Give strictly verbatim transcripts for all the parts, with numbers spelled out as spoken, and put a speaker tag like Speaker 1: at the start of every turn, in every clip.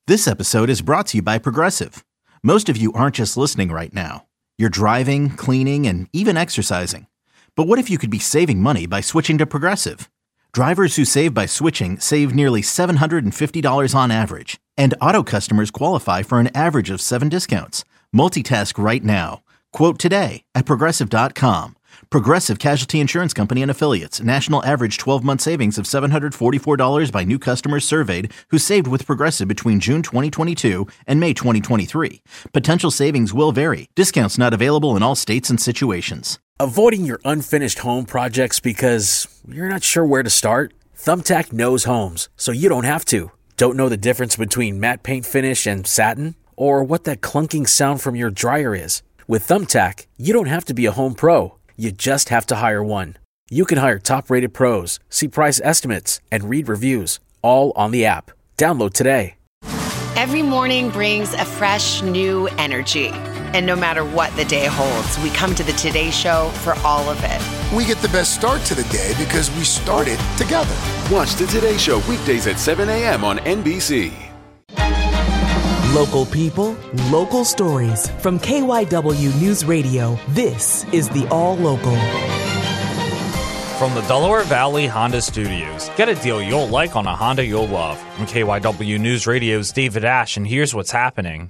Speaker 1: This episode is brought to you by Progressive. Most of you aren't just listening right now. You're driving, cleaning, and even exercising. But what if you could be saving money by switching to Progressive? Drivers who save by switching save nearly seven hundred fifty dollars on average. And auto customers qualify for an average of seven discounts. Multitask right now. Quote today at Progressive dot com. Progressive Casualty Insurance Company and Affiliates. National average twelve-month savings of seven hundred forty-four dollars by new customers surveyed who saved with Progressive between June twenty twenty-two and May twenty twenty-three. Potential savings will vary. Discounts not available in all states and situations.
Speaker 2: Avoiding your unfinished home projects because you're not sure where to start? Thumbtack knows homes, so you don't have to. Don't know the difference between matte paint finish and satin? Or what that clunking sound from your dryer is? With Thumbtack, you don't have to be a home pro. You just have to hire one. You can hire top-rated pros, see price estimates, and read reviews, all on the app. Download today.
Speaker 3: Every morning brings a fresh, new energy. And no matter what the day holds, we come to the Today Show for all of it.
Speaker 4: We get the best start to the day because we started together.
Speaker 5: Watch the Today Show weekdays at seven a.m. on N B C.
Speaker 6: Local people, local stories. From K Y W News Radio, this is the All Local.
Speaker 7: From the Delaware Valley Honda Studios, get a deal you'll like on a Honda you'll love. From K Y W News Radio's David Ash, and here's what's happening.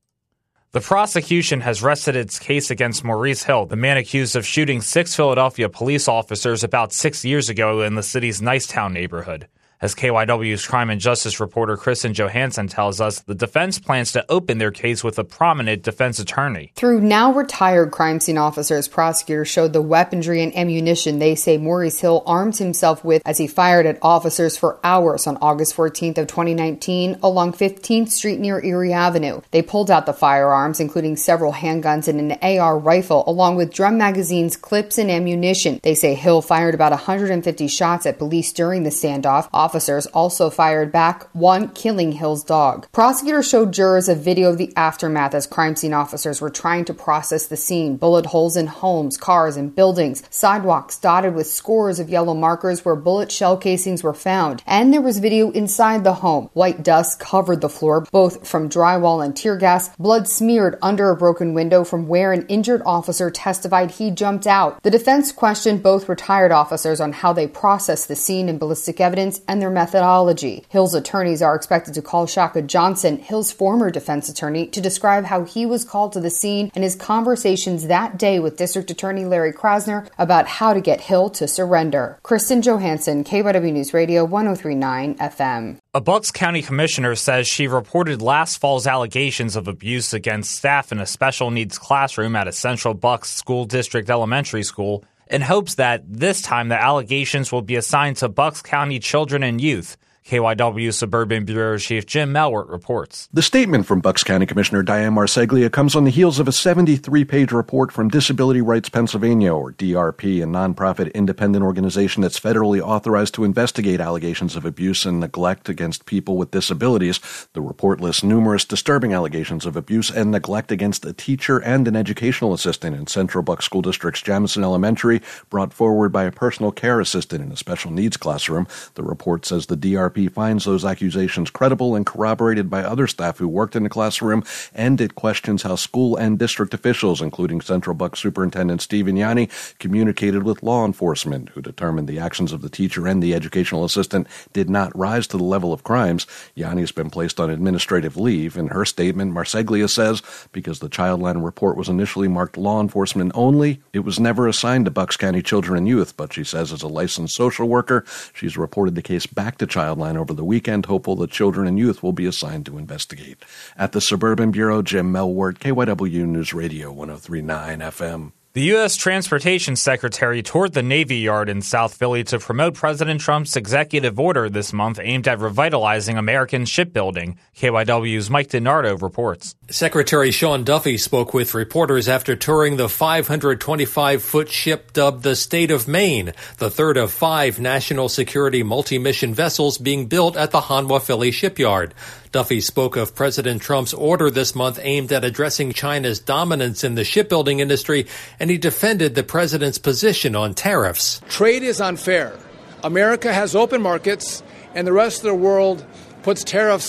Speaker 7: The prosecution has rested its case against Maurice Hill, the man accused of shooting six Philadelphia police officers about six years ago in the city's Nicetown neighborhood. As K Y W's crime and justice reporter Kristen Johansson tells us, the defense plans to open their case with a prominent defense attorney.
Speaker 8: Through now retired crime scene officers, prosecutors showed the weaponry and ammunition they say Maurice Hill armed himself with as he fired at officers for hours on August fourteenth of twenty nineteen along fifteenth Street near Erie Avenue. They pulled out the firearms, including several handguns and an A R rifle, along with drum magazines, clips, and ammunition. They say Hill fired about one hundred fifty shots at police during the standoff. Officers also fired back, one killing Hill's dog. Prosecutors showed jurors a video of the aftermath as crime scene officers were trying to process the scene. Bullet holes in homes, cars, and buildings. Sidewalks dotted with scores of yellow markers where bullet shell casings were found. And there was video inside the home. White dust covered the floor, both from drywall and tear gas. Blood smeared under a broken window from where an injured officer testified he jumped out. The defense questioned both retired officers on how they processed the scene and ballistic evidence and their methodology. Hill's attorneys are expected to call Shaka Johnson, Hill's former defense attorney, to describe how he was called to the scene and his conversations that day with District Attorney Larry Krasner about how to get Hill to surrender. Kristen Johansson, K Y W News Radio, one oh three point nine F M.
Speaker 7: A Bucks County commissioner says she reported last fall's allegations of abuse against staff in a special needs classroom at a Central Bucks School District elementary school, in hopes that this time the allegations will be assigned to Bucks County Children and Youth. K Y W Suburban Bureau Chief Jim Melwert reports.
Speaker 9: The statement from Bucks County Commissioner Diane Marseglia comes on the heels of a seventy-three page report from Disability Rights Pennsylvania, or D R P, a nonprofit independent organization that's federally authorized to investigate allegations of abuse and neglect against people with disabilities. The report lists numerous disturbing allegations of abuse and neglect against a teacher and an educational assistant in Central Bucks School District's Jamison Elementary, brought forward by a personal care assistant in a special needs classroom. The report says the D R P finds those accusations credible and corroborated by other staff who worked in the classroom, and it questions how school and district officials, including Central Bucks Superintendent Stephen Yanni, communicated with law enforcement, who determined the actions of the teacher and the educational assistant did not rise to the level of crimes. Yanni has been placed on administrative leave. In her statement, Marseglia says, because the Childline report was initially marked law enforcement only, it was never assigned to Bucks County Children and Youth, but she says as a licensed social worker, she's reported the case back to Childline over the weekend, hopeful that Children and Youth will be assigned to investigate. At the Suburban Bureau, Jim Melwert, K Y W News Radio, one oh three point nine F M.
Speaker 7: The U S Transportation Secretary toured the Navy Yard in South Philly to promote President Trump's executive order this month aimed at revitalizing American shipbuilding. K Y W's Mike DiNardo reports.
Speaker 10: Secretary Sean Duffy spoke with reporters after touring the five hundred twenty-five foot ship dubbed the State of Maine, the third of five national security multi-mission vessels being built at the Hanwha Philly shipyard. Duffy spoke of President Trump's order this month aimed at addressing China's dominance in the shipbuilding industry, and he defended the president's position on tariffs.
Speaker 11: Trade is unfair. America has open markets, and the rest of the world puts tariffs up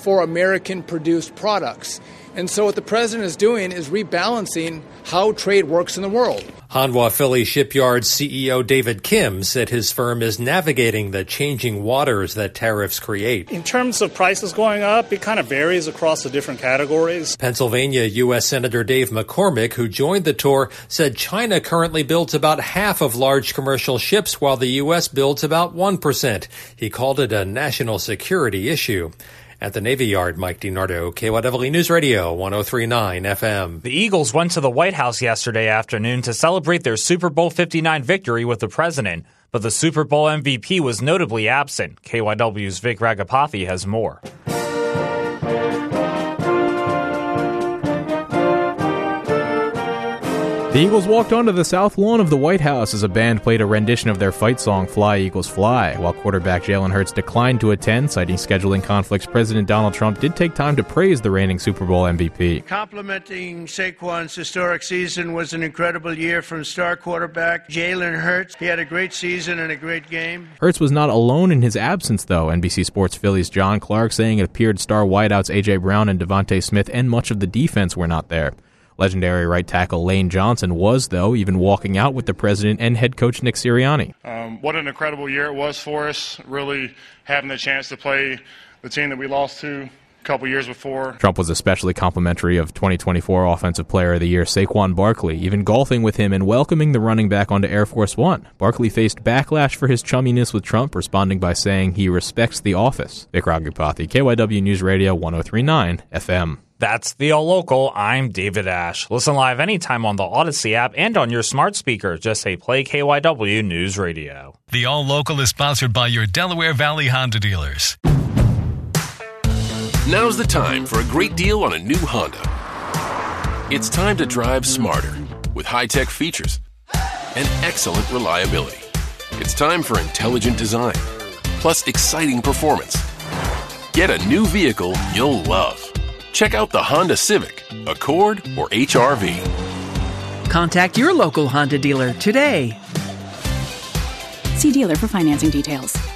Speaker 11: for American-produced products. And so what the president is doing is rebalancing how trade works in the world.
Speaker 10: Hanwha Philly Shipyard C E O David Kim said his firm is navigating the changing waters that tariffs create.
Speaker 12: In terms of prices going up, it kind of varies across the different categories.
Speaker 10: Pennsylvania U S Senator Dave McCormick, who joined the tour, said China currently builds about half of large commercial ships while the U S builds about one percent. He called it a national security issue. At the Navy Yard, Mike DiNardo, K Y W News Radio, one oh three point nine F M.
Speaker 7: The Eagles went to the White House yesterday afternoon to celebrate their Super Bowl fifty-nine victory with the president, but the Super Bowl M V P was notably absent. K Y W's Vic Ragapathy has more.
Speaker 13: The Eagles walked onto the south lawn of the White House as a band played a rendition of their fight song, Fly, Eagles, Fly. While quarterback Jalen Hurts declined to attend, citing scheduling conflicts, President Donald Trump did take time to praise the reigning Super Bowl M V P.
Speaker 14: Complimenting Saquon's historic season was an incredible year from star quarterback Jalen Hurts. He had a great season and a great game.
Speaker 13: Hurts was not alone in his absence, though. N B C Sports Philly's John Clark saying it appeared star wideouts A J. Brown and Devontae Smith and much of the defense were not there. Legendary right tackle Lane Johnson was, though, even walking out with the president and head coach Nick Sirianni.
Speaker 15: Um, what an incredible year it was for us, really having the chance to play the team that we lost to a couple years before.
Speaker 13: Trump was especially complimentary of twenty twenty-four Offensive Player of the Year Saquon Barkley, even golfing with him and welcoming the running back onto Air Force One. Barkley faced backlash for his chumminess with Trump, responding by saying he respects the office. Vic Ragapathy, K Y W News Radio, one oh three point nine F M.
Speaker 7: That's the All Local. I'm David Ash. Listen live anytime on the Odyssey app and on your smart speaker. Just say play K Y W News Radio.
Speaker 16: The All Local is sponsored by your Delaware Valley Honda dealers.
Speaker 5: Now's the time for a great deal on a new Honda. It's time to drive smarter with high-tech features and excellent reliability. It's time for intelligent design, plus exciting performance. Get a new vehicle you'll love. Check out the Honda Civic, Accord, or H R V.
Speaker 17: Contact your local Honda dealer today.
Speaker 18: See dealer for financing details.